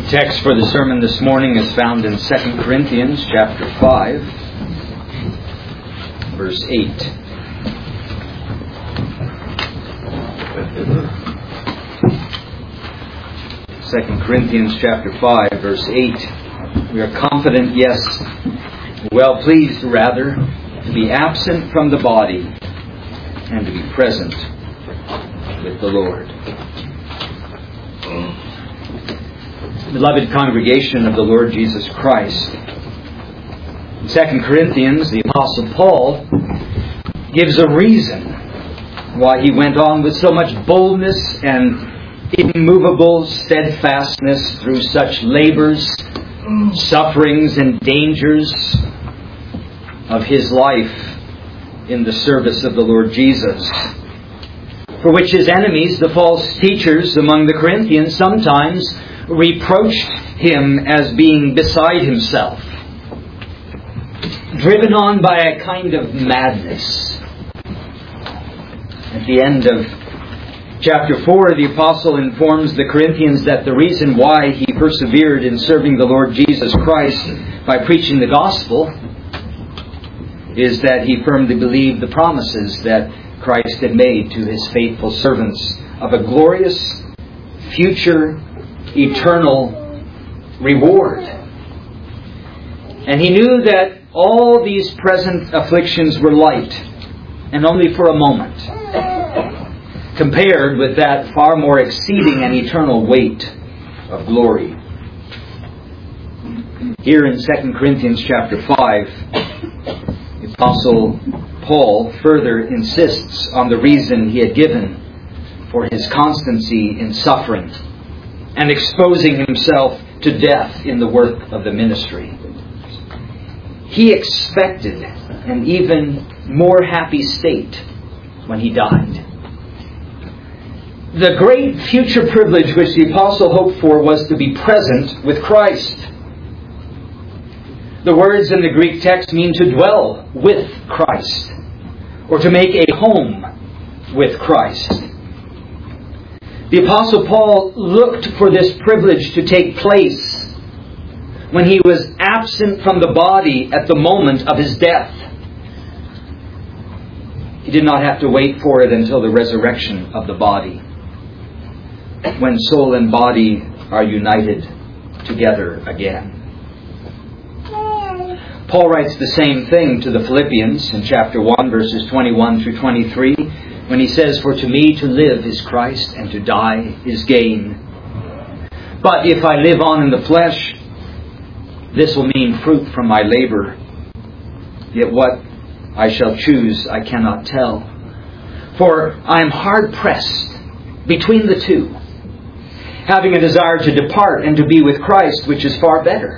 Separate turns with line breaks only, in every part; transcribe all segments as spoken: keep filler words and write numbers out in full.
Text for the sermon this morning is found in Second Corinthians chapter five, verse eight. Second Corinthians chapter five, verse eight. We are confident, yes, well pleased rather, to be absent from the body and to be present with the Lord. Beloved congregation of the Lord Jesus Christ, in Second Corinthians, the Apostle Paul gives a reason why he went on with so much boldness and immovable steadfastness through such labors, sufferings, and dangers of his life in the service of the Lord Jesus, for which his enemies, the false teachers among the Corinthians, sometimes reproached him as being beside himself, driven on by a kind of madness. At the end of chapter four, the apostle informs the Corinthians that the reason why he persevered in serving the Lord Jesus Christ by preaching the gospel is that he firmly believed the promises that Christ had made to his faithful servants of a glorious future eternal reward. And he knew that all these present afflictions were light and only for a moment, compared with that far more exceeding and eternal weight of glory. Here in Second Corinthians chapter five, the Apostle Paul further insists on the reason he had given for his constancy in suffering and exposing himself to death in the work of the ministry. He expected an even more happy state when he died. The great future privilege which the apostle hoped for was to be present with Christ. The words in the Greek text mean to dwell with Christ, or to make a home with Christ. The Apostle Paul looked for this privilege to take place when he was absent from the body at the moment of his death. He did not have to wait for it until the resurrection of the body, when soul and body are united together again. Paul writes the same thing to the Philippians in chapter one, verses twenty-one through twenty-three, when he says, "For to me to live is Christ, and to die is gain. But if I live on in the flesh, this will mean fruit from my labor. Yet what I shall choose I cannot tell. For I am hard pressed between the two, having a desire to depart and to be with Christ, which is far better."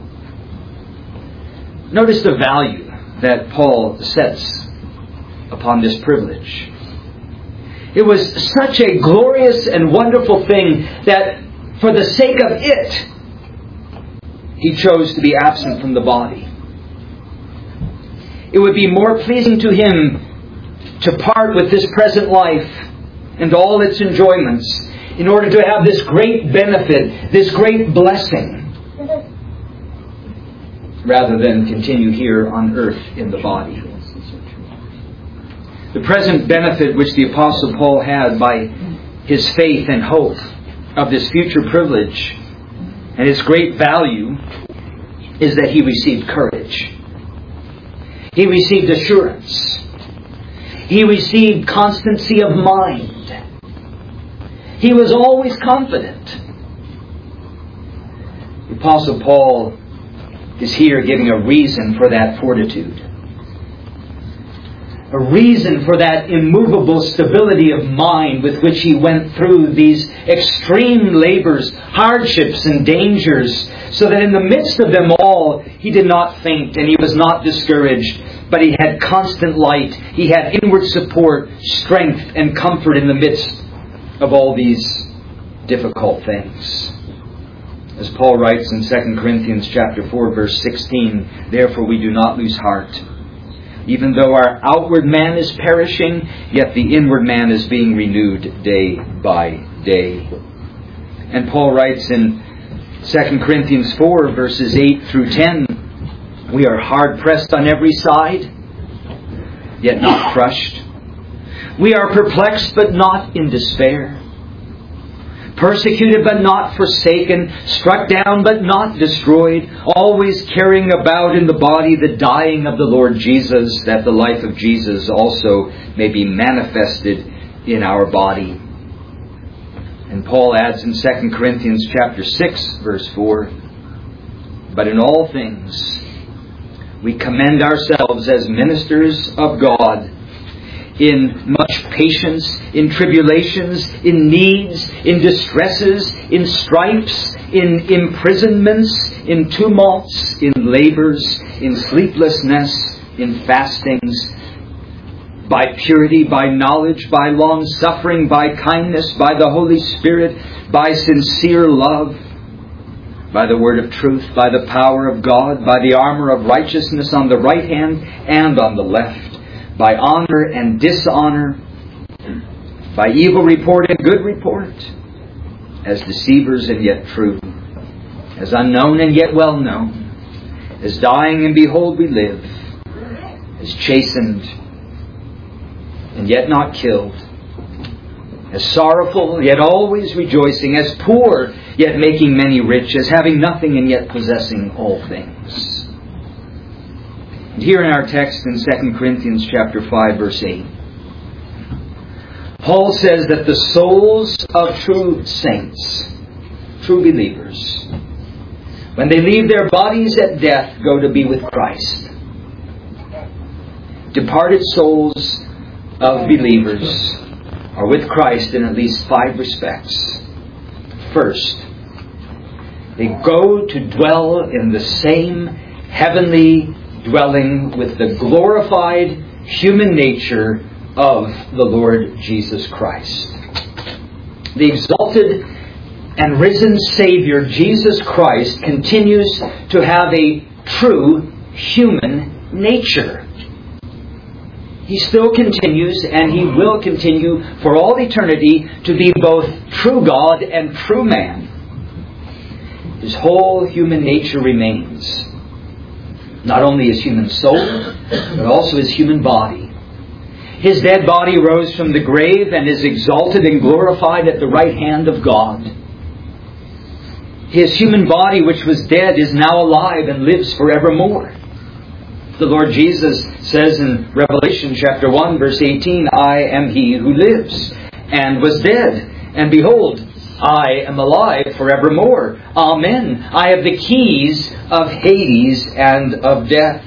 Notice the value that Paul sets upon this privilege. It was such a glorious and wonderful thing that for the sake of it, he chose to be absent from the body. It would be more pleasing to him to part with this present life and all its enjoyments in order to have this great benefit, this great blessing, rather than continue here on earth in the body. The present benefit which the Apostle Paul had by his faith and hope of this future privilege and its great value is that he received courage. He received assurance. He received constancy of mind. He was always confident. The Apostle Paul is here giving a reason for that fortitude. A reason for that immovable stability of mind with which he went through these extreme labors, hardships, and dangers, so that in the midst of them all, he did not faint and he was not discouraged, but he had constant light. He had inward support, strength, and comfort in the midst of all these difficult things. As Paul writes in Second Corinthians chapter four, verse sixteen, "Therefore we do not lose heart. Even though our outward man is perishing, yet the inward man is being renewed day by day." And Paul writes in Second Corinthians four, verses eight through ten. We are hard pressed on every side, yet not crushed. We are perplexed, but not in despair. Persecuted, but not forsaken. Struck down, but not destroyed. Always carrying about in the body the dying of the Lord Jesus, that the life of Jesus also may be manifested in our body. And Paul adds in Second Corinthians chapter six, verse four, but in all things we commend ourselves as ministers of God, in much patience, in tribulations, in needs, in distresses, in stripes, in imprisonments, in tumults, in labors, in sleeplessness, in fastings, by purity, by knowledge, by long-suffering, by kindness, by the Holy Spirit, by sincere love, by the word of truth, by the power of God, by the armor of righteousness on the right hand and on the left, by honor and dishonor, by evil report and good report, as deceivers and yet true, as unknown and yet well known, as dying and behold we live, as chastened and yet not killed, as sorrowful yet always rejoicing, as poor yet making many rich, as having nothing and yet possessing all things. And here in our text in Second Corinthians chapter five, verse eight, Paul says that the souls of true saints, true believers, when they leave their bodies at death, go to be with Christ. Departed souls of believers are with Christ in at least five respects. First, they go to dwell in the same heavenly dwelling with the glorified human nature of the Lord Jesus Christ. The exalted and risen Savior, Jesus Christ, continues to have a true human nature. He still continues, and He will continue for all eternity to be both true God and true man. His whole human nature remains. Not only his human soul, but also his human body. His dead body rose from the grave and is exalted and glorified at the right hand of God. His human body, which was dead, is now alive and lives forevermore. The Lord Jesus says in Revelation chapter one, verse eighteen, I am He who lives and was dead, and behold, I am alive forevermore. Amen. I have the keys of Hades and of death.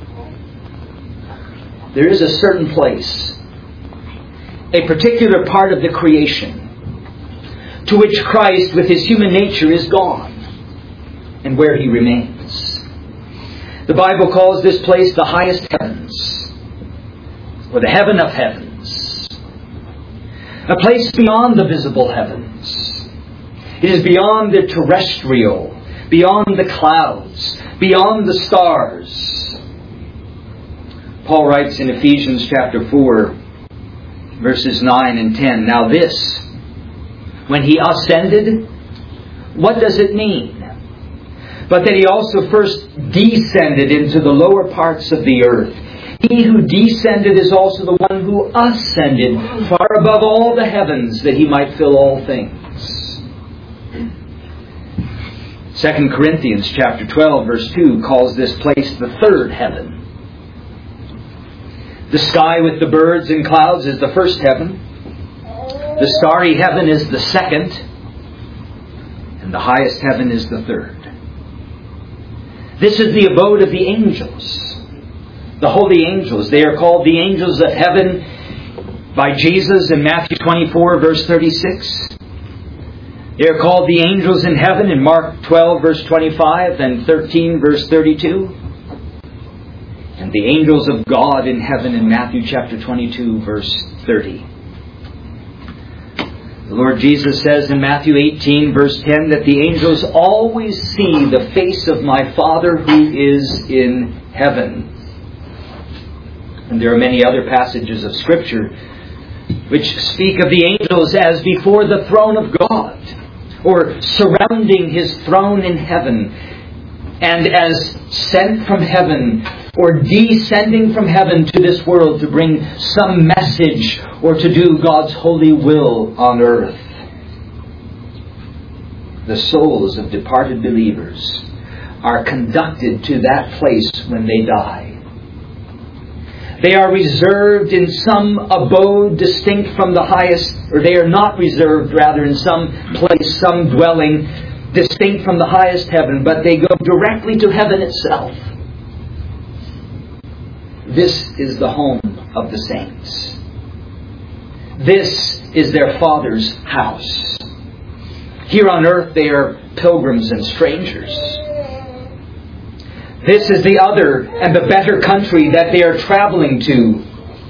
There is a certain place, a particular part of the creation, to which Christ with His human nature is gone, and where He remains. The Bible calls this place the highest heavens, or the heaven of heavens, a place beyond the visible heavens. It is beyond the terrestrial, beyond the clouds, beyond the stars. Paul writes in Ephesians chapter four, verses nine and ten, now this, when He ascended, what does it mean? But that He also first descended into the lower parts of the earth. He who descended is also the one who ascended far above all the heavens, that He might fill all things. Second Corinthians chapter twelve, verse two calls this place the third heaven. The sky with the birds and clouds is the first heaven. The starry heaven is the second. And the highest heaven is the third. This is the abode of the angels. The holy angels. They are called the angels of heaven by Jesus in Matthew twenty-four, verse thirty-six. They are called the angels in heaven in Mark twelve, verse twenty-five and thirteen, verse thirty-two. And the angels of God in heaven in Matthew chapter twenty-two, verse thirty. The Lord Jesus says in Matthew eighteen, verse ten, that the angels always see the face of my Father who is in heaven. And there are many other passages of Scripture which speak of the angels as before the throne of God, or surrounding His throne in heaven, and as sent from heaven or descending from heaven to this world to bring some message or to do God's holy will on earth. The souls of departed believers are conducted to that place when they die. They are reserved in some abode distinct from the highest, or they are not reserved, rather, in some place, some dwelling distinct from the highest heaven, but they go directly to heaven itself. This is the home of the saints. This is their Father's house. Here on earth they are pilgrims and strangers. This is the other and the better country that they are traveling to.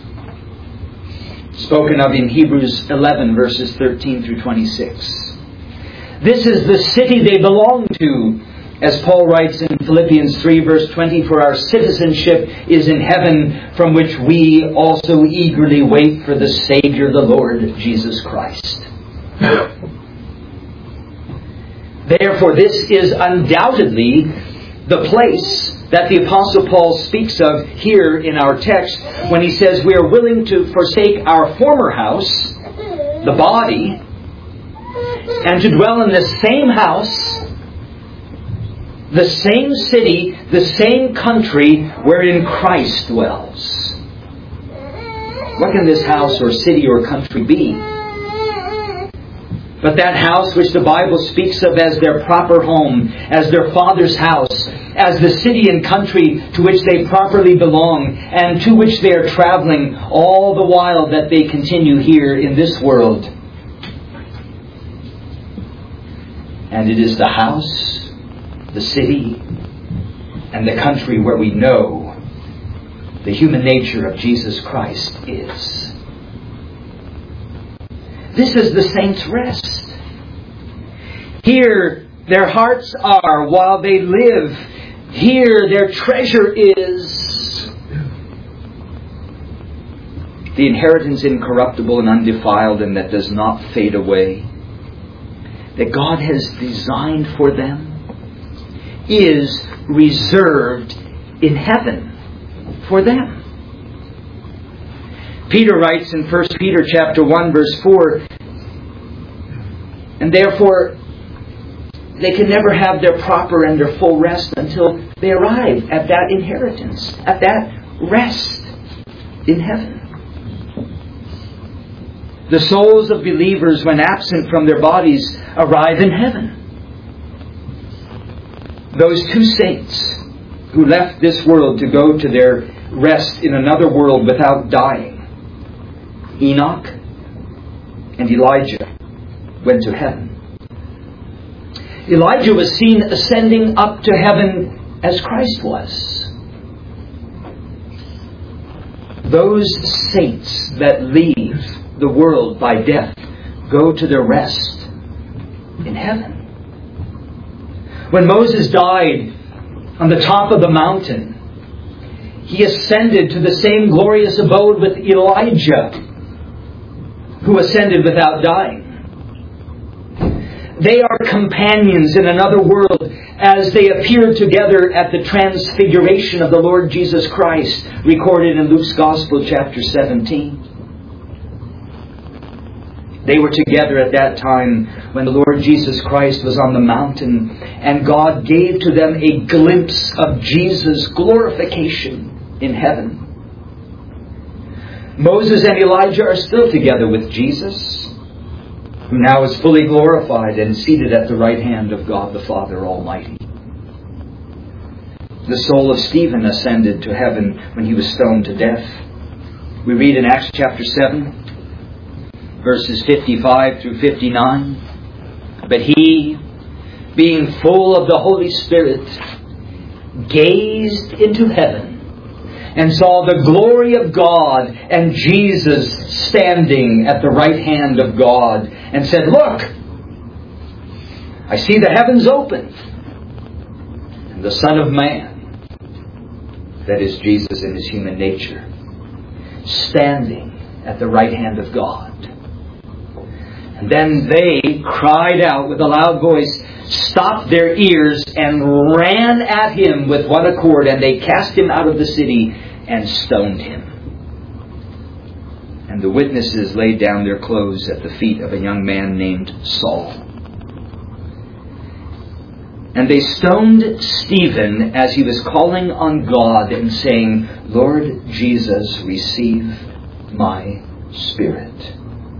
Spoken of in Hebrews eleven, verses thirteen through twenty-six. This is the city they belong to. As Paul writes in Philippians three, verse twenty, for our citizenship is in heaven, from which we also eagerly wait for the Savior, the Lord Jesus Christ. Therefore, this is undoubtedly the place that the Apostle Paul speaks of here in our text when he says we are willing to forsake our former house, the body, and to dwell in the same house, the same city, the same country wherein Christ dwells. What can this house or city or country be? But that house which the Bible speaks of as their proper home, as their Father's house, as the city and country to which they properly belong and to which they are traveling all the while that they continue here in this world. And it is the house, the city, and the country where we know the human nature of Jesus Christ is. This is the saints' rest. Here their hearts are while they live. Here their treasure is. The inheritance incorruptible and undefiled and that does not fade away, that God has designed for them, is reserved in heaven for them. Peter writes in First Peter chapter one, verse four, and therefore they can never have their proper and their full rest until they arrive at that inheritance, at that rest in heaven. The souls of believers, when absent from their bodies, arrive in heaven. Those two saints who left this world to go to their rest in another world without dying, Enoch and Elijah, went to heaven. Elijah was seen ascending up to heaven as Christ was. Those saints that leave the world by death go to their rest in heaven. When Moses died on the top of the mountain, he ascended to the same glorious abode with Elijah, who ascended without dying. They are companions in another world as they appeared together at the transfiguration of the Lord Jesus Christ, recorded in Luke's Gospel, chapter seventeen. They were together at that time when the Lord Jesus Christ was on the mountain, and God gave to them a glimpse of Jesus' glorification in heaven. Moses and Elijah are still together with Jesus, who now is fully glorified and seated at the right hand of God the Father Almighty. The soul of Stephen ascended to heaven when he was stoned to death. We read in Acts chapter seven, verses fifty-five through fifty-nine. But he, being full of the Holy Spirit, gazed into heaven and saw the glory of God and Jesus standing at the right hand of God, and said, "Look, I see the heavens opened, and the Son of Man," that is Jesus in his human nature, "standing at the right hand of God." And then they cried out with a loud voice, stopped their ears, and ran at him with one accord, and they cast him out of the city and stoned him. And the witnesses laid down their clothes at the feet of a young man named Saul. And they stoned Stephen as he was calling on God and saying, Lord Jesus, receive my spirit.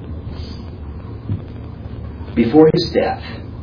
Before his death,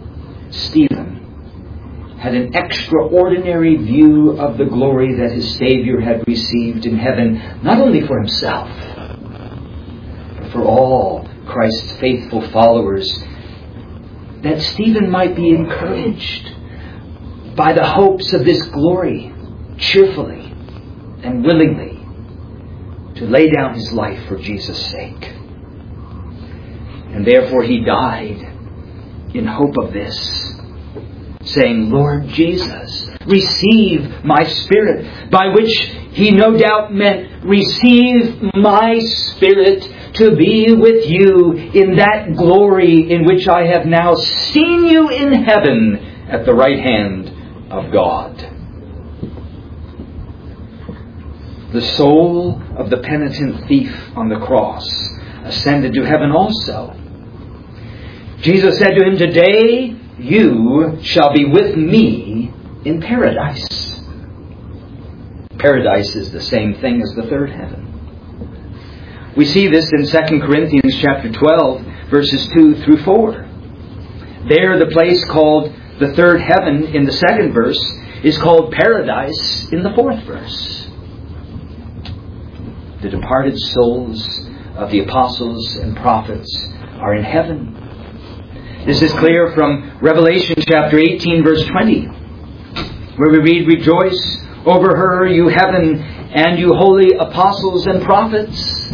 Stephen had an extraordinary view of the glory that his Savior had received in heaven, not only for himself, but for all Christ's faithful followers, that Stephen might be encouraged by the hopes of this glory cheerfully and willingly to lay down his life for Jesus' sake. And therefore he died in hope of this, saying, Lord Jesus, receive my spirit, by which he no doubt meant, receive my spirit to be with you in that glory in which I have now seen you in heaven at the right hand of God. The soul of the penitent thief on the cross ascended to heaven also. Jesus said to him, today you shall be with me in paradise. Paradise is the same thing as the third heaven. We see this in Second Corinthians chapter twelve, verses two through four. There, the place called the third heaven in the second verse is called paradise in the fourth verse. The departed souls of the apostles and prophets are in heaven. This is clear from Revelation chapter eighteen, verse twenty, where we read, rejoice over her, you heaven, and you holy apostles and prophets.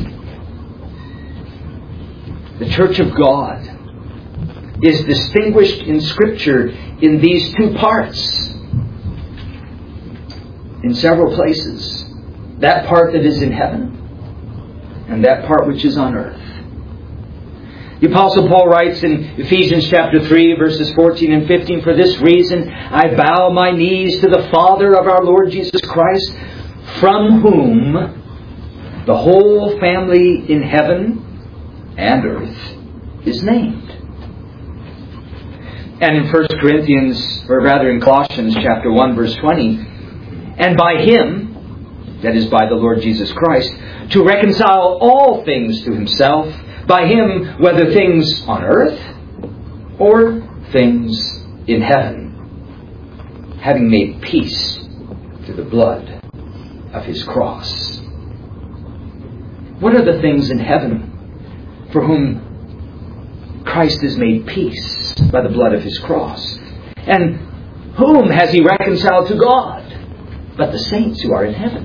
The church of God is distinguished in Scripture in these two parts. In several places. That part that is in heaven and that part which is on earth. The Apostle Paul writes in Ephesians chapter three, verses fourteen and fifteen, for this reason I bow my knees to the Father of our Lord Jesus Christ, from whom the whole family in heaven and earth is named. And in First Corinthians, or rather in Colossians chapter one, verse twenty, and by Him, that is by the Lord Jesus Christ, to reconcile all things to Himself, by Him, whether things on earth or things in heaven, having made peace through the blood of His cross. What are the things in heaven for whom Christ has made peace by the blood of His cross? And whom has He reconciled to God but the saints who are in heaven?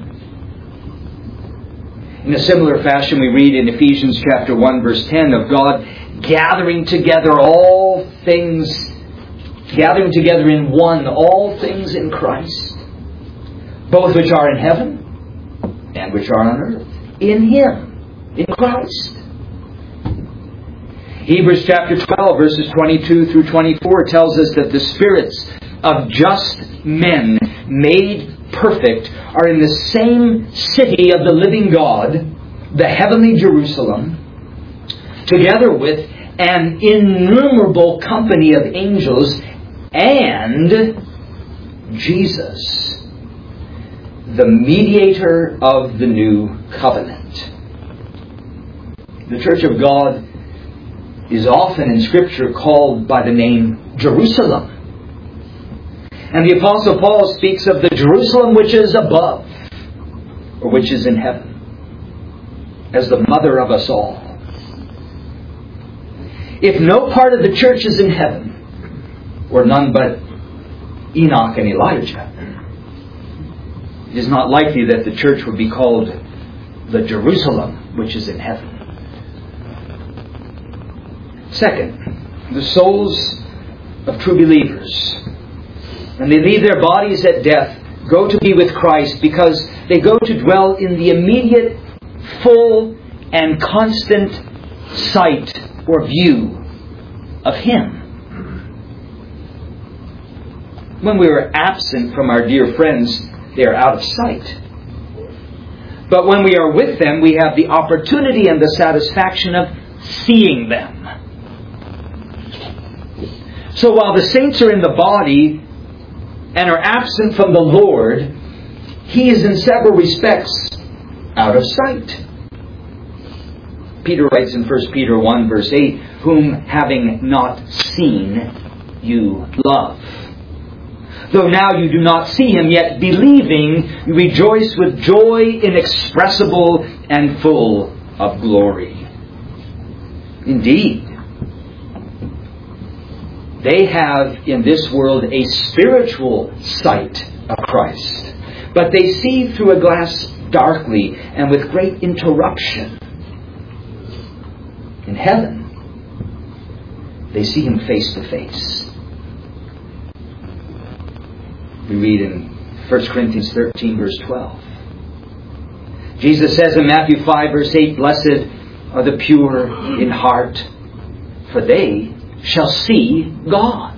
In a similar fashion, we read in Ephesians chapter one, verse ten, of God gathering together all things, gathering together in one, all things in Christ, both which are in heaven and which are on earth, in Him, in Christ. Hebrews chapter twelve, verses twenty-two through twenty-four tells us that the spirits of just men made perfect are in the same city of the living God, the heavenly Jerusalem, together with an innumerable company of angels and Jesus, the mediator of the new covenant. The Church of God is often in Scripture called by the name Jerusalem. And the Apostle Paul speaks of the Jerusalem which is above, or which is in heaven, as the mother of us all. If no part of the church is in heaven, or none but Enoch and Elijah, it is not likely that the church would be called the Jerusalem which is in heaven. Second, the souls of true believers, when they leave their bodies at death, go to be with Christ because they go to dwell in the immediate, full, and constant sight or view of Him. When we are absent from our dear friends, they are out of sight. But when we are with them, we have the opportunity and the satisfaction of seeing them. So while the saints are in the body and are absent from the Lord, He is in several respects out of sight. Peter writes in First Peter one verse eight, whom having not seen, you love. Though now you do not see Him, yet believing, you rejoice with joy inexpressible and full of glory. Indeed, they have in this world a spiritual sight of Christ, but they see through a glass darkly and with great interruption. In heaven, they see Him face to face. We read in First Corinthians thirteen, verse twelve. Jesus says in Matthew five, verse eight, blessed are the pure in heart, for they shall see God.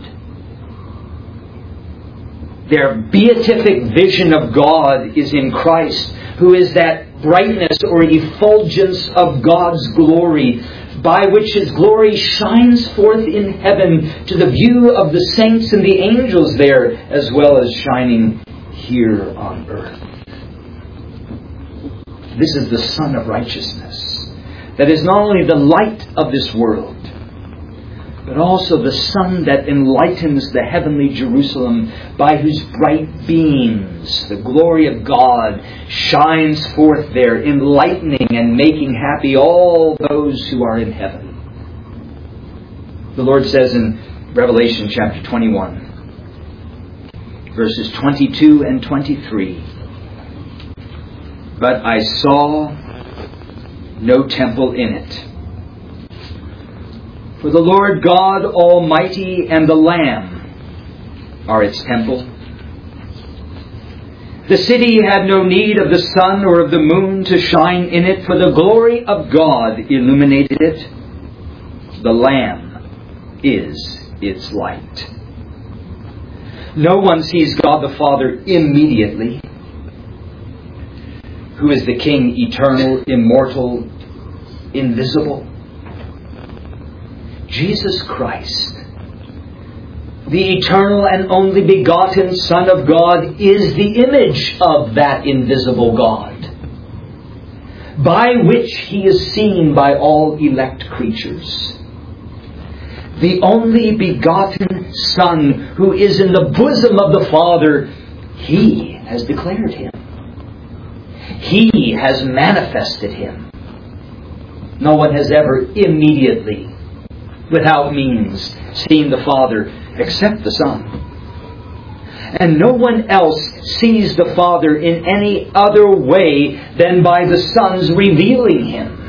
Their beatific vision of God is in Christ, who is that brightness or effulgence of God's glory, by which His glory shines forth in heaven to the view of the saints and the angels there, as well as shining here on earth. This is the Sun of Righteousness, that is not only the light of this world, but also the sun that enlightens the heavenly Jerusalem, by whose bright beams the glory of God shines forth there, enlightening and making happy all those who are in heaven. The Lord says in Revelation chapter twenty-one, verses twenty-two and twenty-three, but I saw no temple in it. For the Lord God Almighty and the Lamb are its temple. The city had no need of the sun or of the moon to shine in it, for the glory of God illuminated it. The Lamb is its light. No one sees God the Father immediately, who is the King, eternal, immortal, invisible. Jesus Christ, the eternal and only begotten Son of God, is the image of that invisible God, by which He is seen by all elect creatures. The only begotten Son, who is in the bosom of the Father, He has declared Him. He has manifested Him. No one has ever immediately, without means, seen the Father except the Son. And no one else sees the Father in any other way than by the Son's revealing Him.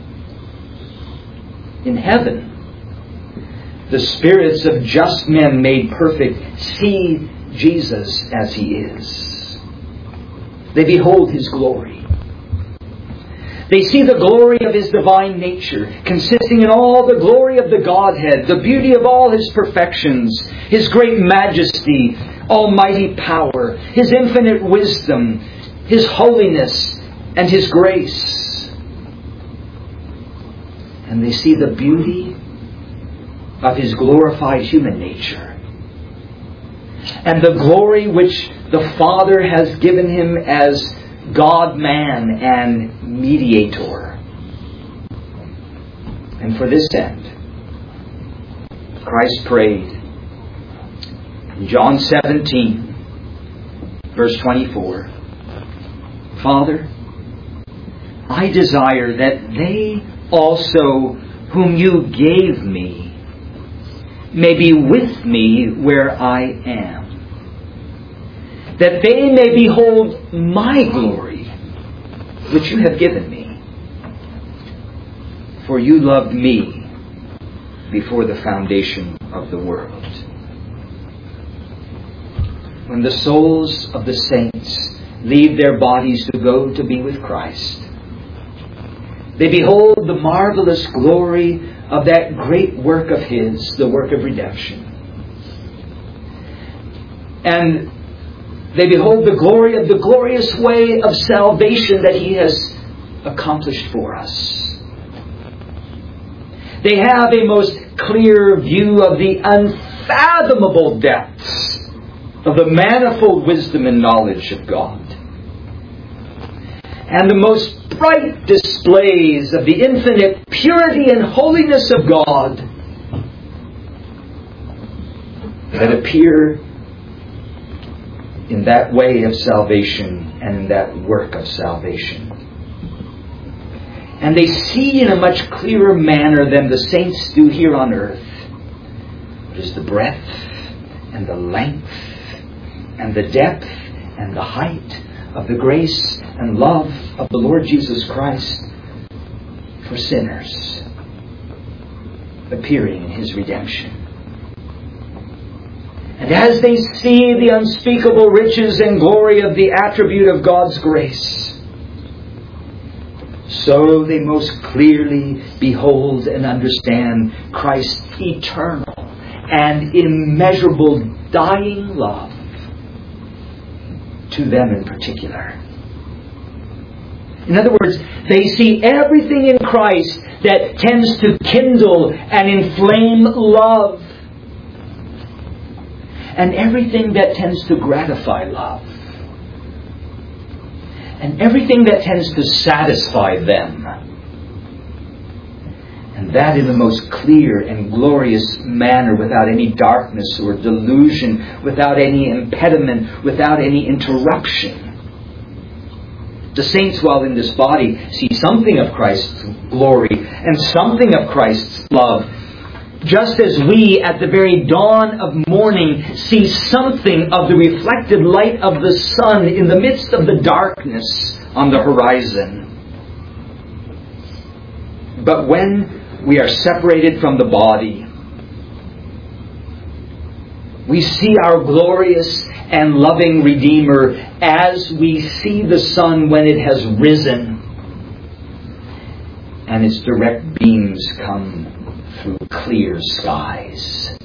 In heaven, the spirits of just men made perfect see Jesus as He is. They behold His glory. They see the glory of His divine nature, consisting in all the glory of the Godhead, the beauty of all His perfections, His great majesty, almighty power, His infinite wisdom, His holiness, and His grace. And they see the beauty of His glorified human nature, and the glory which the Father has given Him as God-man and mediator. And for this end, Christ prayed in John seventeen, verse twenty-four, Father, I desire that they also whom You gave Me may be with Me where I am, that they may behold My glory, which You have given Me. For You loved Me before the foundation of the world. When the souls of the saints leave their bodies to go to be with Christ, They behold the marvelous glory of that great work of His, the work of redemption. And they behold the glory of the glorious way of salvation that He has accomplished for us. They have a most clear view of the unfathomable depths of the manifold wisdom and knowledge of God, and the most bright displays of the infinite purity and holiness of God that appear in that way of salvation and in that work of salvation. And they see in a much clearer manner than the saints do here on earth what is the breadth and the length and the depth and the height of the grace and love of the Lord Jesus Christ for sinners appearing in His redemption. And as they see the unspeakable riches and glory of the attribute of God's grace, so they most clearly behold and understand Christ's eternal and immeasurable dying love to them in particular. In other words, they see everything in Christ that tends to kindle and inflame love, and everything that tends to gratify love, and everything that tends to satisfy them. And that in the most clear and glorious manner, without any darkness or delusion, without any impediment, without any interruption. The saints, while in this body, see something of Christ's glory and something of Christ's love, just as we at the very dawn of morning see something of the reflected light of the sun in the midst of the darkness on the horizon. But when we are separated from the body, we see our glorious and loving Redeemer as we see the sun when it has risen and its direct beams come through clear skies.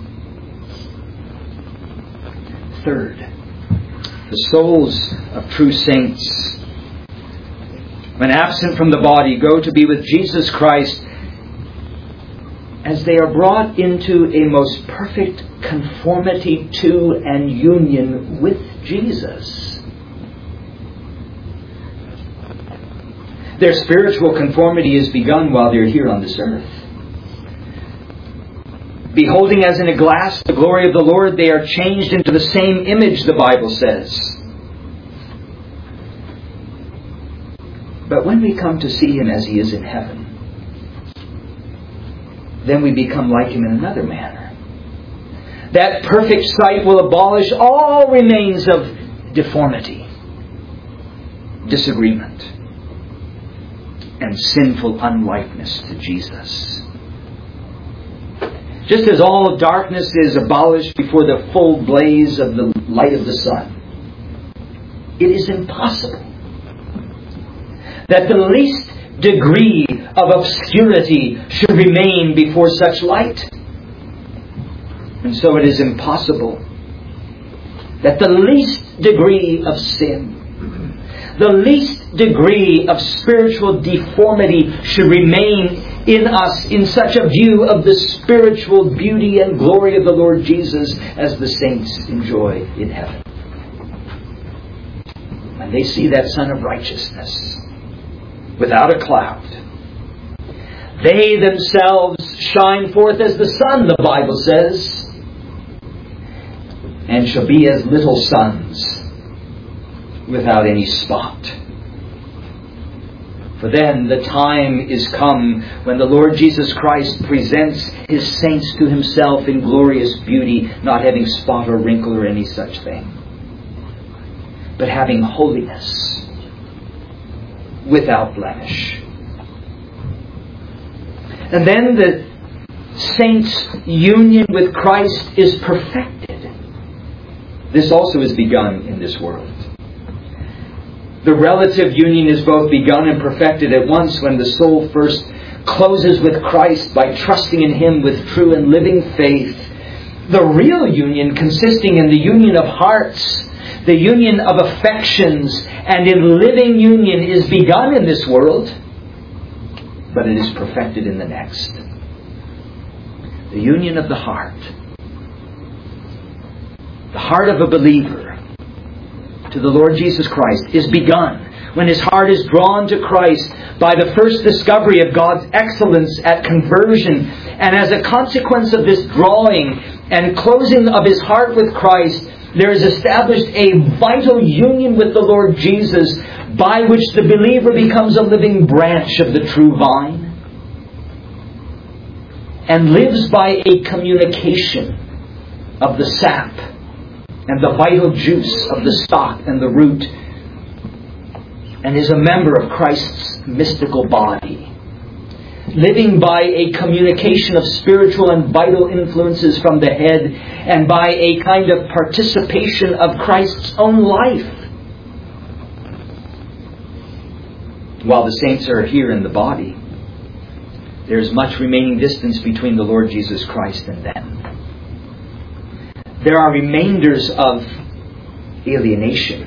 Third, the souls of true saints, when absent from the body, go to be with Jesus Christ as they are brought into a most perfect conformity to and union with Jesus. Their spiritual conformity is begun while they're here on this earth. Beholding as in a glass the glory of the Lord, they are changed into the same image, the Bible says. But when we come to see Him as He is in heaven, then we become like Him in another manner. That perfect sight will abolish all remains of deformity, disagreement, and sinful unlikeness to Jesus. Just as all darkness is abolished before the full blaze of the light of the sun, it is impossible that the least degree of obscurity should remain before such light. And so it is impossible that the least degree of sin, the least degree of spiritual deformity should remain in us in such a view of the spiritual beauty and glory of the Lord Jesus as the saints enjoy in heaven. When they see that Son of Righteousness without a cloud, they themselves shine forth as the sun, the Bible says, and shall be as little sons without any spot. For then the time is come when the Lord Jesus Christ presents His saints to Himself in glorious beauty, not having spot or wrinkle or any such thing, but having holiness without blemish. And then the saints' union with Christ is perfected. This also is begun in this world. The relative union is both begun and perfected at once when the soul first closes with Christ by trusting in Him with true and living faith. The real union, consisting in the union of hearts, the union of affections, and in living union, is begun in this world, but it is perfected in the next. The union of the heart. The heart of a believer to the Lord Jesus Christ is begun when his heart is drawn to Christ by the first discovery of God's excellence at conversion. And as a consequence of this drawing and closing of his heart with Christ, there is established a vital union with the Lord Jesus by which the believer becomes a living branch of the true vine and lives by a communication of the sap and the vital juice of the stock and the root, and is a member of Christ's mystical body, living by a communication of spiritual and vital influences from the head, and by a kind of participation of Christ's own life. While the saints are here in the body, there is much remaining distance between the Lord Jesus Christ and them. There are remainders of alienation.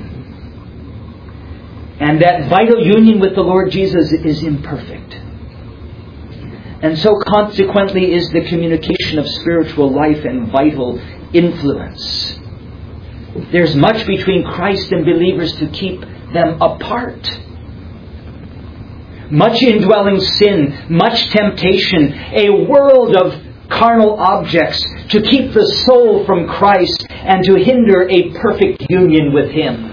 And that vital union with the Lord Jesus is imperfect. And so consequently is the communication of spiritual life and vital influence. There's much between Christ and believers to keep them apart. Much indwelling sin, much temptation, a world of carnal objects to keep the soul from Christ and to hinder a perfect union with Him.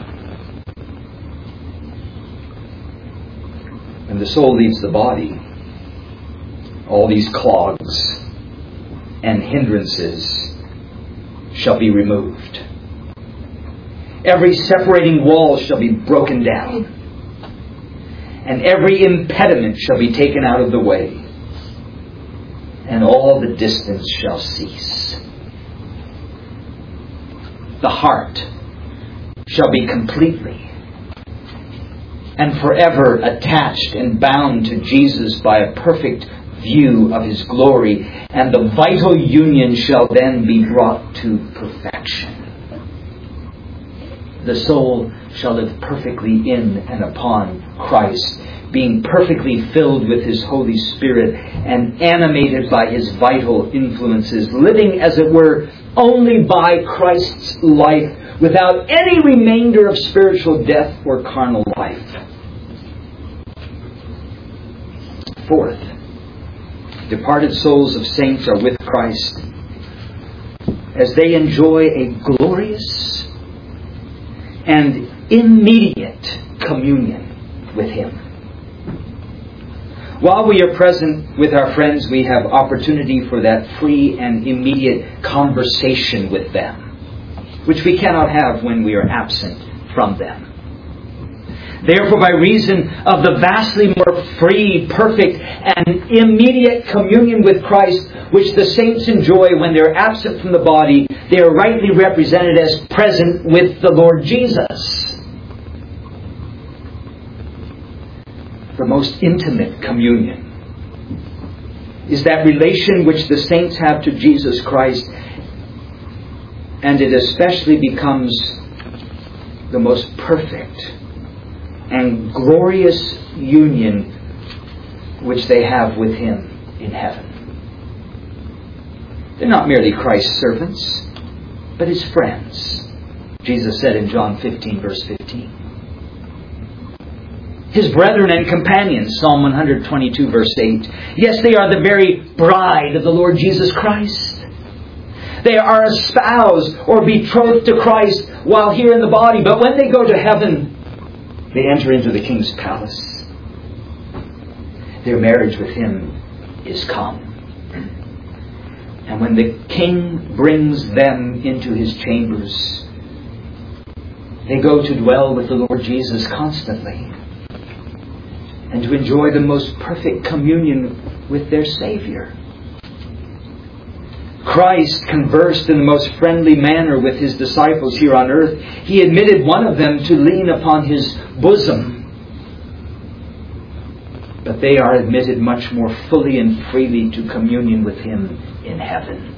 When the soul leaves the body, all these clogs and hindrances shall be removed. Every separating wall shall be broken down, and every impediment shall be taken out of the way, and all the distance shall cease. The heart shall be completely and forever attached and bound to Jesus by a perfect view of His glory, and the vital union shall then be brought to perfection. The soul shall live perfectly in and upon Christ, being perfectly filled with His Holy Spirit and animated by His vital influences, living, as it were, only by Christ's life, without any remainder of spiritual death or carnal life. Fourth, departed souls of saints are with Christ as they enjoy a glorious and immediate communion with Him. While we are present with our friends, we have opportunity for that free and immediate conversation with them, which we cannot have when we are absent from them. Therefore, by reason of the vastly more free, perfect, and immediate communion with Christ, which the saints enjoy when they are absent from the body, they are rightly represented as present with the Lord Jesus. The most intimate communion is that relation which the saints have to Jesus Christ, and it especially becomes the most perfect and glorious union which they have with Him in heaven. They're not merely Christ's servants, but His friends. Jesus said in John fifteen, verse fifteen. His brethren and companions, Psalm one twenty-two, verse eight. Yes, they are the very bride of the Lord Jesus Christ. They are espoused or betrothed to Christ while here in the body, but when they go to heaven, they enter into the King's palace. Their marriage with Him is come. And when the King brings them into His chambers, they go to dwell with the Lord Jesus constantly and to enjoy the most perfect communion with their Savior. Christ conversed in the most friendly manner with His disciples here on earth, He admitted one of them to lean upon His bosom. But they are admitted much more fully and freely to communion with Him in heaven.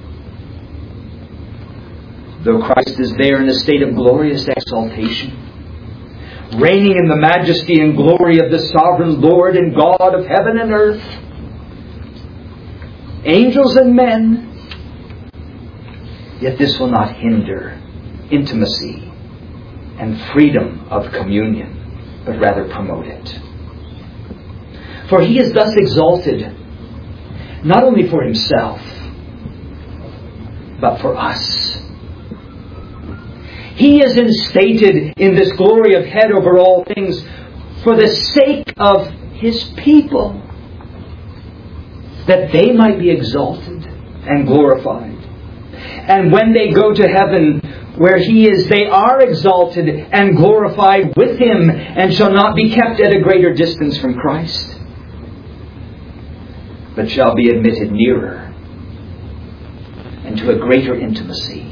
Though Christ is there in a state of glorious exaltation, reigning in the majesty and glory of the sovereign Lord and God of heaven and earth, angels and men, yet this will not hinder intimacy and freedom of communion, but rather promote it. For He is thus exalted, not only for Himself, but for us. He is instated in this glory of head over all things for the sake of His people, that they might be exalted and glorified. And when they go to heaven, where He is, they are exalted and glorified with Him, and shall not be kept at a greater distance from Christ, but shall be admitted nearer and to a greater intimacy.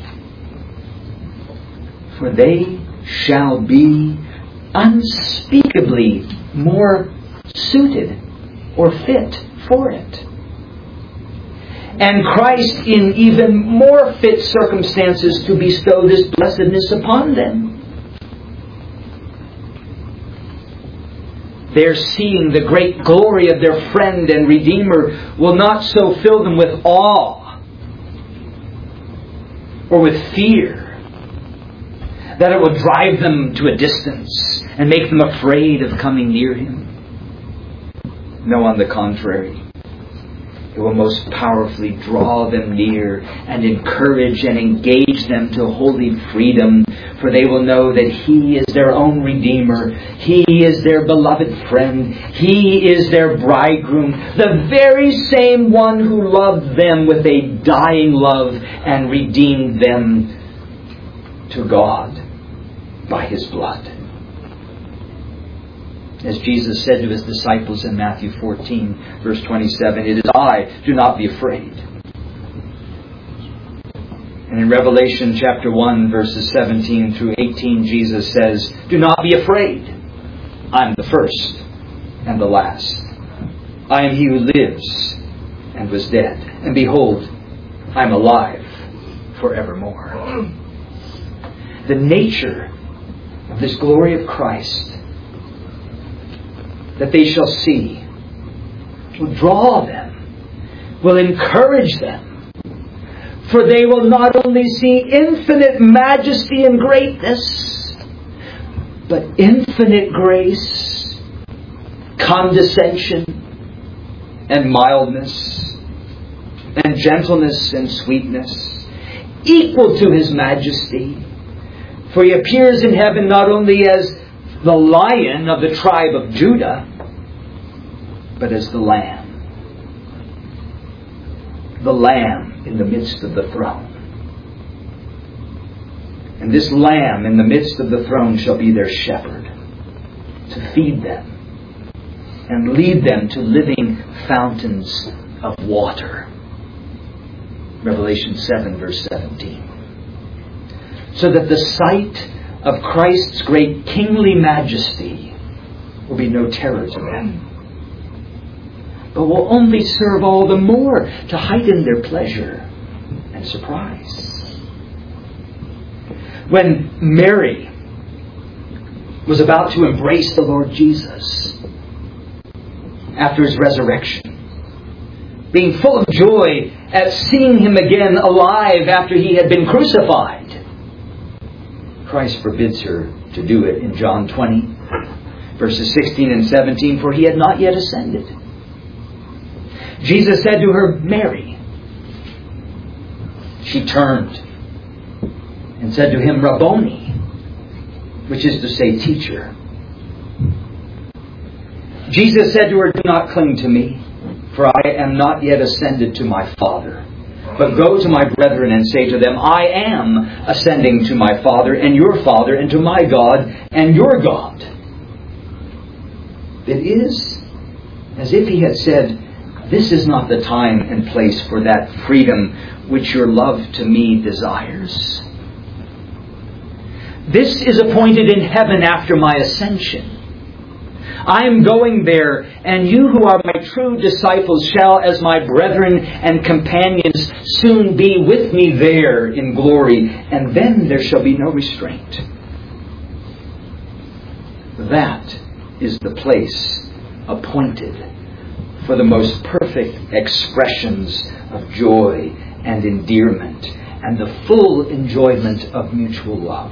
For they shall be unspeakably more suited or fit for it. And Christ in even more fit circumstances to bestow this blessedness upon them. Their seeing the great glory of their friend and Redeemer will not so fill them with awe or with fear that it will drive them to a distance and make them afraid of coming near Him. No, on the contrary, it will most powerfully draw them near and encourage and engage them to holy freedom, for they will know that He is their own Redeemer. He is their beloved friend. He is their bridegroom, the very same one who loved them with a dying love and redeemed them to God by His blood. As Jesus said to His disciples in Matthew fourteen, verse twenty-seven, "It is I, do not be afraid." And in Revelation chapter one, verses seventeen through eighteen, Jesus says, "Do not be afraid. I am the first and the last. I am He who lives and was dead. And behold, I am alive forevermore." The nature of this glory of Christ that they shall see will draw them, will encourage them. For they will not only see infinite majesty and greatness, but infinite grace, condescension, and mildness, and gentleness and sweetness, equal to His majesty. For He appears in heaven not only as the Lion of the tribe of Judah, but as the Lamb. The Lamb in the midst of the throne. And this Lamb in the midst of the throne shall be their shepherd, to feed them and lead them to living fountains of water. Revelation seven, verse seventeen. So that the sight of Christ's great kingly majesty will be no terror to them, but will only serve all the more to heighten their pleasure and surprise. When Mary was about to embrace the Lord Jesus after His resurrection, being full of joy at seeing Him again alive after He had been crucified, Christ forbids her to do it in John twenty, verses sixteen and seventeen, for He had not yet ascended. Jesus said to her, "Mary." She turned and said to Him, "Rabboni," which is to say, teacher. Jesus said to her, "Do not cling to me, for I am not yet ascended to my Father. But go to my brethren and say to them, I am ascending to my Father and your Father, and to my God and your God." It is as if He had said, this is not the time and place for that freedom which your love to me desires. This is appointed in heaven after my ascension. I am going there, and you who are my true disciples shall, as my brethren and companions, soon be with me there in glory, and then there shall be no restraint. That is the place appointed for the most perfect expressions of joy and endearment and the full enjoyment of mutual love.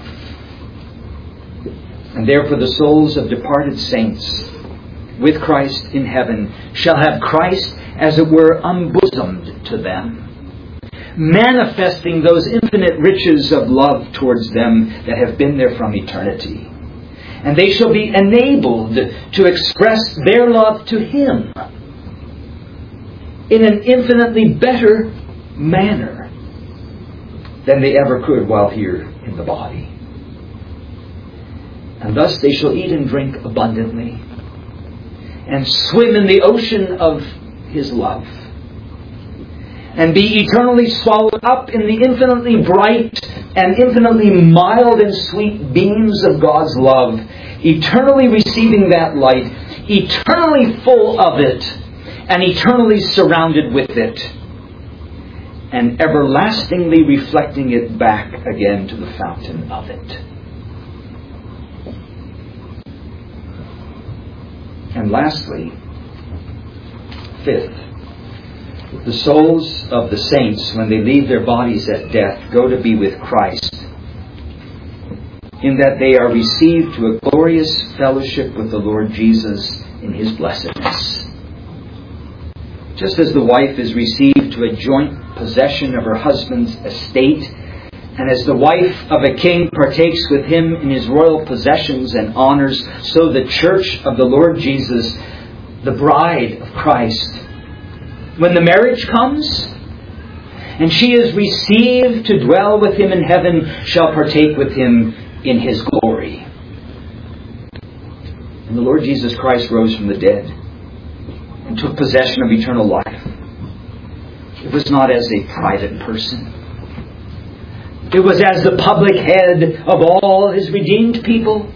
And therefore the souls of departed saints with Christ in heaven shall have Christ, as it were, unbosomed to them, manifesting those infinite riches of love towards them that have been there from eternity. And they shall be enabled to express their love to Him in an infinitely better manner than they ever could while here in the body. And thus they shall eat and drink abundantly and swim in the ocean of His love and be eternally swallowed up in the infinitely bright and infinitely mild and sweet beams of God's love, eternally receiving that light, eternally full of it, and eternally surrounded with it, and everlastingly reflecting it back again to the fountain of it. And lastly, fifth, the souls of the saints, when they leave their bodies at death, go to be with Christ, in that they are received to a glorious fellowship with the Lord Jesus in His blessedness. Just as the wife is received to a joint possession of her husband's estate, and as the wife of a king partakes with him in his royal possessions and honors, so the church of the Lord Jesus, the bride of Christ, when the marriage comes and she is received to dwell with Him in heaven, shall partake with Him in His glory. And the Lord Jesus Christ rose from the dead and took possession of eternal life. It was not as a private person. It was as the public head of all His redeemed people.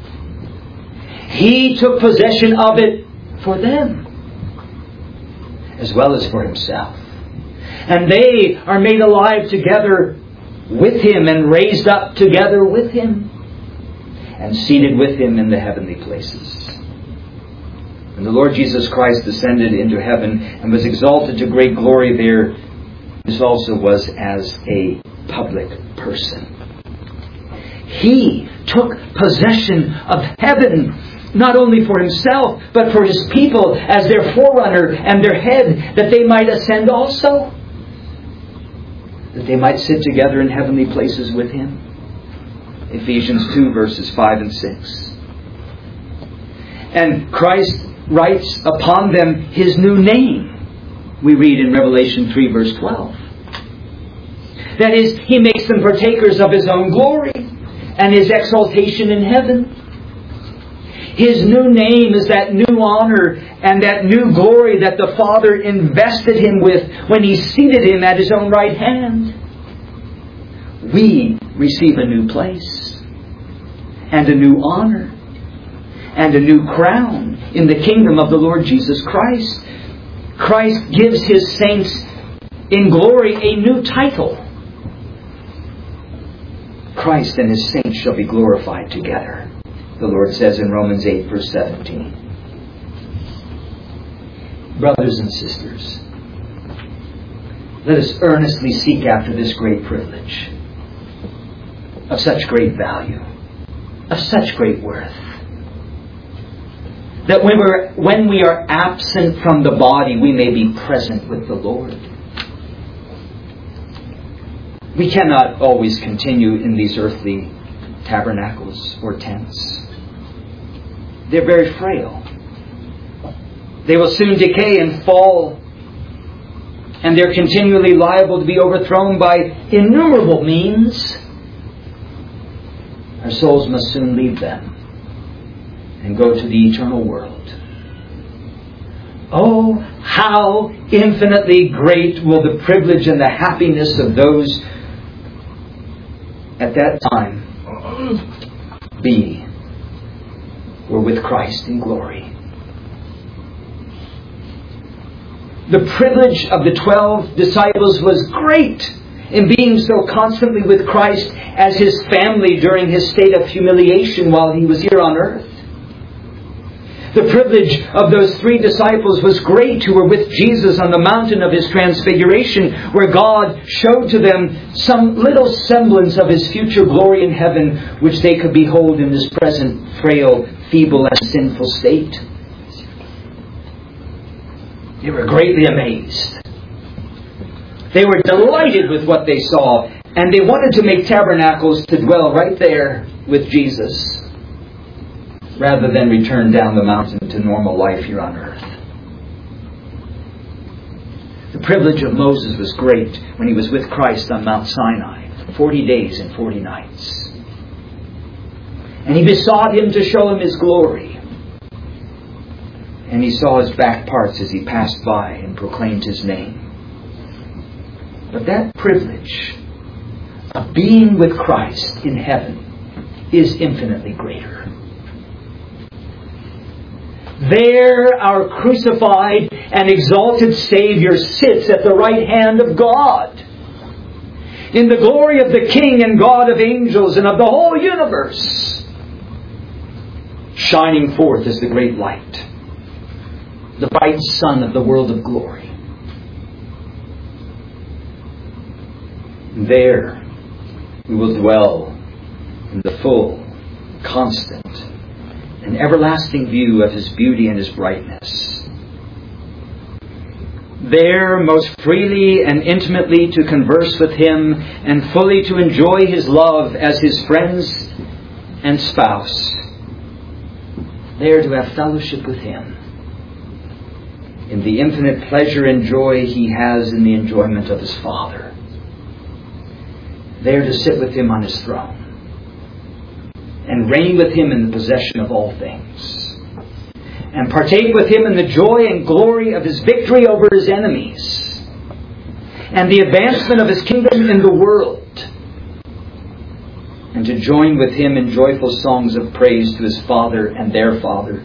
He took possession of it for them, as well as for Himself. And they are made alive together with Him and raised up together with Him and seated with Him in the heavenly places. And the Lord Jesus Christ descended into heaven and was exalted to great glory there. This also was as a public person. He took possession of heaven, not only for Himself, but for His people as their forerunner and their head, that they might ascend also, that they might sit together in heavenly places with Him. Ephesians two, verses five and six. And Christ writes upon them His new name, we read in Revelation three, verse twelve. That is, He makes them partakers of His own glory and His exaltation in heaven. His new name is that new honor and that new glory that the Father invested Him with when He seated Him at His own right hand. We receive a new place and a new honor and a new crown in the kingdom of the Lord Jesus Christ. Christ gives His saints in glory a new title. Christ and His saints shall be glorified together, the Lord says in Romans eight, verse seventeen. Brothers and sisters, let us earnestly seek after this great privilege of such great value, of such great worth, that when, we're, when we are absent from the body, we may be present with the Lord. We cannot always continue in these earthly tabernacles or tents. They're very frail. They will soon decay and fall, and they're continually liable to be overthrown by innumerable means. Our souls must soon leave them and go to the eternal world. Oh, how infinitely great will the privilege and the happiness of those at that time be who are with Christ in glory. The privilege of the twelve disciples was great in being so constantly with Christ as His family during His state of humiliation while He was here on earth. The privilege of those three disciples was great who were with Jesus on the mountain of His transfiguration, where God showed to them some little semblance of His future glory in heaven, which they could behold in this present frail, feeble, and sinful state. They were greatly amazed. They were delighted with what they saw, and they wanted to make tabernacles to dwell right there with Jesus, rather than return down the mountain to normal life here on earth. The privilege of Moses was great when he was with Christ on Mount Sinai, forty days and forty nights. And he besought Him to show him His glory. And he saw His back parts as He passed by and proclaimed His name. But that privilege of being with Christ in heaven is infinitely greater. There our crucified and exalted Savior sits at the right hand of God, in the glory of the King and God of angels and of the whole universe, shining forth as the great light, the bright sun of the world of glory. There we will dwell in the full, constant, an everlasting view of His beauty and His brightness. There, most freely and intimately to converse with Him and fully to enjoy His love as His friends and spouse. There to have fellowship with Him in the infinite pleasure and joy He has in the enjoyment of His Father. There to sit with Him on His throne and reign with Him in the possession of all things, and partake with Him in the joy and glory of His victory over His enemies, and the advancement of His kingdom in the world, and to join with Him in joyful songs of praise to His Father and their Father,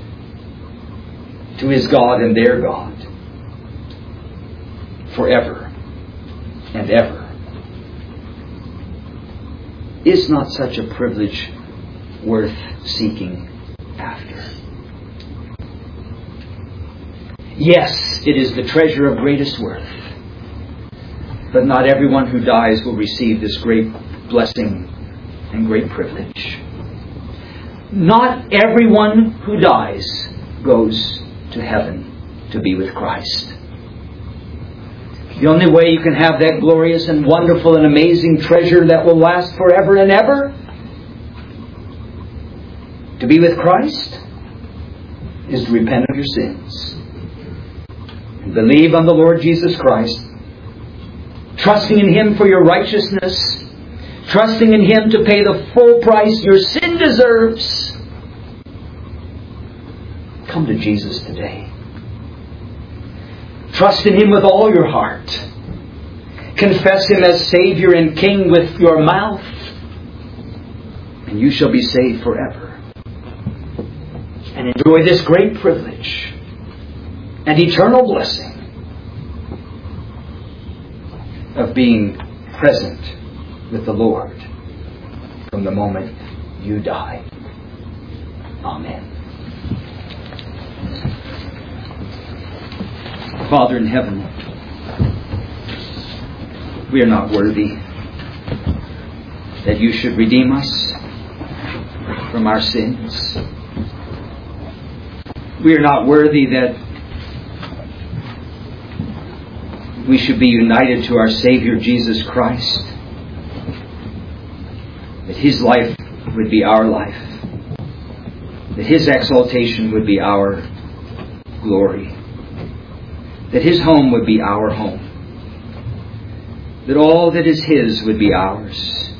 to His God and their God, forever and ever. Is not such a privilege worth seeking after? Yes, it is the treasure of greatest worth. But not everyone who dies will receive this great blessing and great privilege. Not everyone who dies goes to heaven to be with Christ. The only way you can have that glorious and wonderful and amazing treasure that will last forever and ever, to be with Christ, is to repent of your sins and believe on the Lord Jesus Christ, trusting in Him for your righteousness, trusting in Him to pay the full price your sin deserves. Come to Jesus today. Trust in Him with all your heart. Confess Him as Savior and King with your mouth, and you shall be saved forever. And enjoy this great privilege and eternal blessing of being present with the Lord from the moment you die. Amen. Father in heaven, we are not worthy that You should redeem us from our sins. We are not worthy that we should be united to our Savior Jesus Christ, that His life would be our life, that His exaltation would be our glory, that His home would be our home, that all that is His would be ours,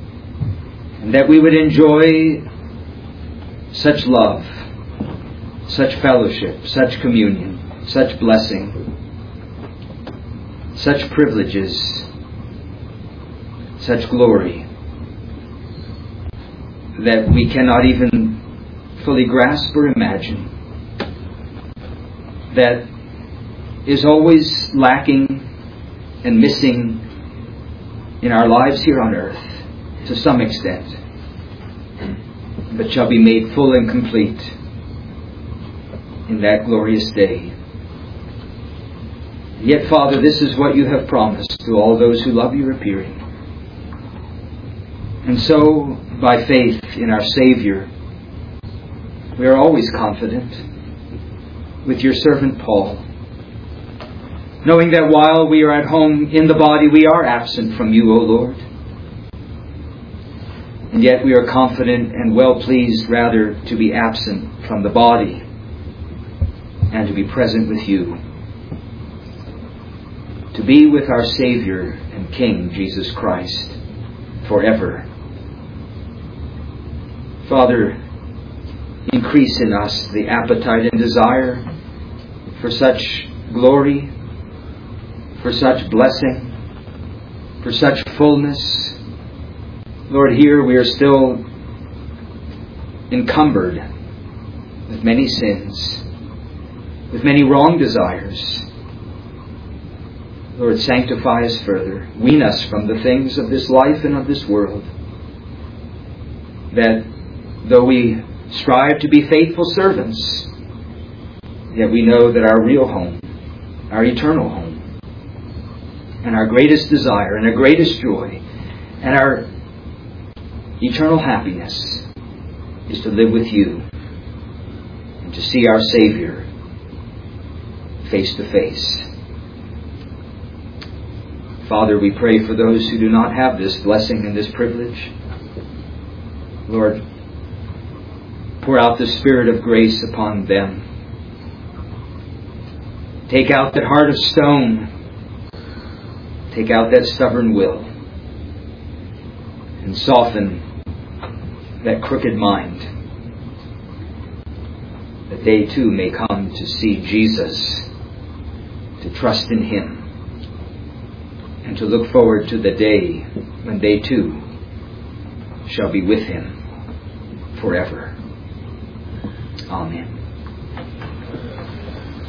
and that we would enjoy such love, such fellowship, such communion, such blessing, such privileges, such glory, that we cannot even fully grasp or imagine, that is always lacking and missing in our lives here on earth to some extent, but shall be made full and complete in that glorious day. Yet, Father, this is what you have promised to all those who love your appearing. And so, by faith in our Savior, we are always confident with your servant Paul, knowing that while we are at home in the body, we are absent from you, O Lord. And yet we are confident and well pleased rather to be absent from the body and to be present with you, to be with our Savior and King, Jesus Christ, forever. Father, increase in us the appetite and desire for such glory, for such blessing, for such fullness. Lord, here we are still encumbered with many sins, with many wrong desires. Lord, sanctify us further. Wean us from the things of this life and of this world, that though we strive to be faithful servants, yet we know that our real home, our eternal home, and our greatest desire and our greatest joy and our eternal happiness is to live with you and to see our Savior face to face. Father, we pray for those who do not have this blessing and this privilege. Lord, pour out the Spirit of grace upon them. Take out that heart of stone. Take out that stubborn will. And soften that crooked mind, that they too may come to see Jesus, to trust in Him, and to look forward to the day when they too shall be with Him forever. Amen.